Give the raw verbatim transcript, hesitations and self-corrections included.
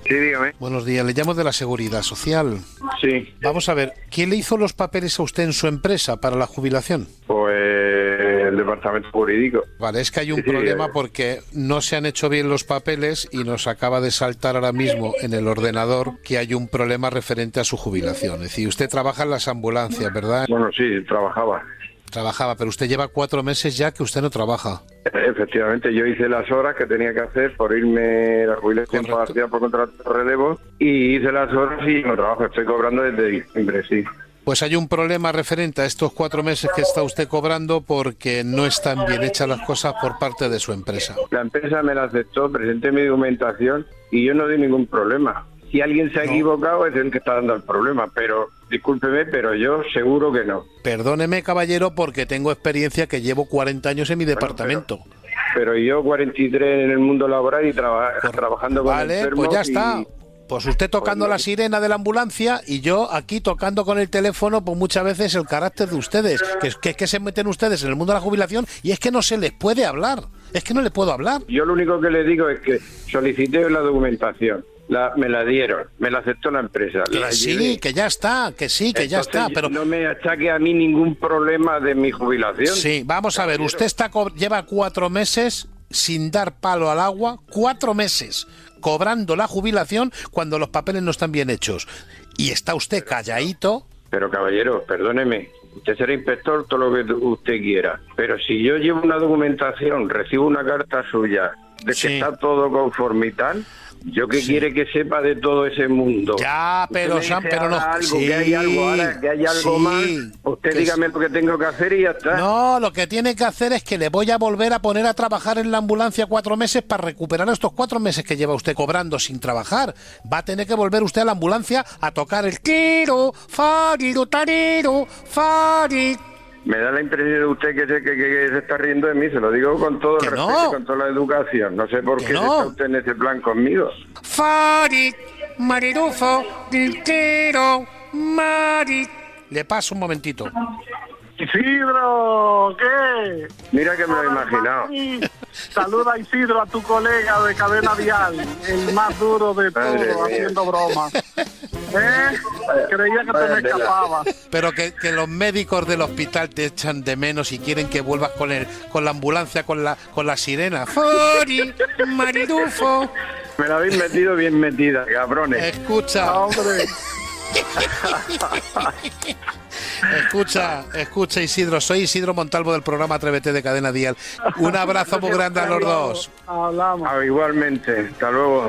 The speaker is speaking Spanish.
Sí, dígame. Buenos días, le llamo de la Seguridad Social. Sí. Vamos a ver, ¿quién le hizo los papeles a usted en su empresa para la jubilación? Pues el departamento jurídico. Vale, es que hay un Sí, problema eh. porque no se han hecho bien los papeles y nos acaba de saltar ahora mismo en el ordenador que hay un problema referente a su jubilación. Es decir, usted trabaja en las ambulancias, ¿verdad? Bueno, sí, trabajaba. Trabajaba, pero usted lleva cuatro meses ya que usted no trabaja. Efectivamente, yo hice las horas que tenía que hacer por irme a la jubilación Correcto. partida por contrato de relevo y hice las horas y no trabajo. Estoy cobrando desde diciembre, sí. Pues hay un problema referente a estos cuatro meses que está usted cobrando porque no están bien hechas las cosas por parte de su empresa. La empresa me la aceptó, presenté mi documentación y yo no di ningún problema. Si alguien se ha No. equivocado es el que está dando el problema, pero discúlpeme, pero yo seguro que no. Perdóneme, caballero, porque tengo experiencia que llevo cuarenta años en mi departamento. Pero yo cuarenta y tres en el mundo laboral y traba- Por- trabajando con Vale, enfermos pues ya y- está. Pues usted tocando Pues no. la sirena de la ambulancia y yo aquí tocando con el teléfono, pues muchas veces el carácter de ustedes, que es que, es que se meten ustedes en el mundo de la jubilación y es que no se les puede hablar, es que no les puedo hablar. Yo lo único que le digo es que solicité la documentación, la, me la dieron, me la aceptó la empresa. Que la sí, llevé. que ya está, que sí, que ya Entonces, está, pero... no me achaque a mí ningún problema de mi jubilación. Sí, vamos a ver, usted está co- lleva cuatro meses sin dar palo al agua, cuatro meses cobrando la jubilación cuando los papeles no están bien hechos. Y está usted calladito. Pero caballero, perdóneme, usted será inspector todo lo que usted quiera, pero si yo llevo una documentación, recibo una carta suya de que Sí. está todo conforme y tal, ¿yo qué Sí. quiere que sepa de todo ese mundo? Ya, pero, Usted me Sam, dice pero no... ahora algo, sí, que hay algo, ahora que hay algo sí, mal, usted que dígame lo que tengo que hacer y ya está. No, lo que tiene que hacer es que le voy a volver a poner a trabajar en la ambulancia cuatro meses para recuperar estos cuatro meses que lleva usted cobrando sin trabajar. Va a tener que volver usted a la ambulancia a tocar el tiro, fariro, tarero, fari. Me da la impresión de usted que se, que, que se está riendo de mí, se lo digo con todo Que el no. respeto y con toda la educación. No sé por Que qué no. está usted en ese plan conmigo. Fari, marirufo, tiro, mari. Le paso un momentito. Isidro, ¿qué? Mira que me lo he imaginado. Saluda a Isidro, a tu colega de Cadena Vial, el más duro de Madre todos, mía. haciendo bromas. ¿Eh? Creía que te Vaya me tela. escapabas. Pero que, que los médicos del hospital te echan de menos y quieren que vuelvas con el, con la ambulancia, con la, con la sirena. Fari, marirufo. Me la habéis metido bien metida, cabrones. Escucha, Hombre, escucha, escucha, Isidro. Soy Isidro Montalvo del programa Atrévete de Cadena Dial. Un abrazo muy grande a los dos. hablamos. Ah, igualmente, hasta luego.